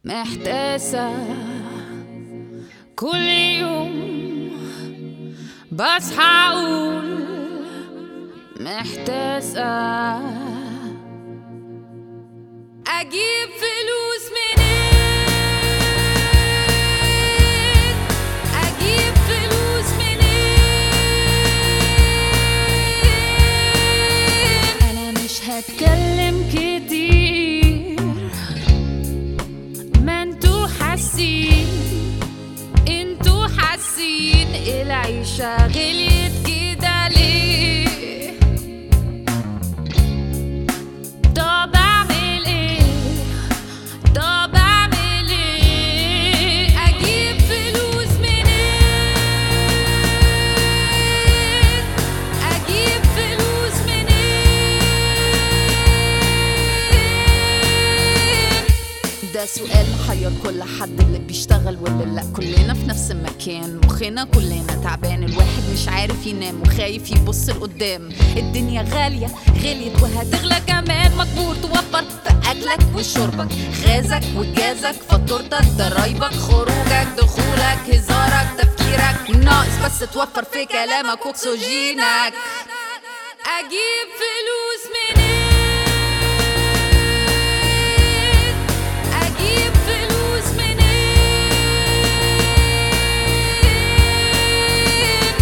محتاسة كل يوم بصحى أقول محتاسة أجيب فلوس منين؟ أجيب فلوس منين؟ أنا مش هتكلم كتير، ما انتوا حاسين العيشة غليت كده ليه؟ طب أعمل إيه؟ طب أعمل إيه؟ أجيب فلوس منين؟ أجيب فلوس منين؟ ده سؤال محير كل حد، اللي بيشتغل واللي لأ. كلنا في نفس المكان، مخنا كلنا تعبان. الواحد مش عارف ينام وخايف يبص لقدام. الدنيا غالية غليت وهتغلى كمان. مجبور توفر في أكلك وشربك، غازك وجازك، فاتورتك، ضرايبك، خروجك، دخولك، هزارك، تفكيرك. ناقص بس توفر في كلامك وأكسجينك. أجيب فلوس منين؟ أجيب فلوس منين؟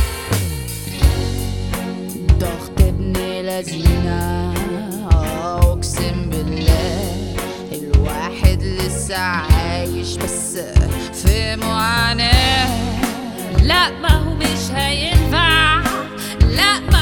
ضغط ابن لذينة، أقسم بالله الواحد لسه عايش بس في معاناة. لا ما هو مش هينفع، لا ما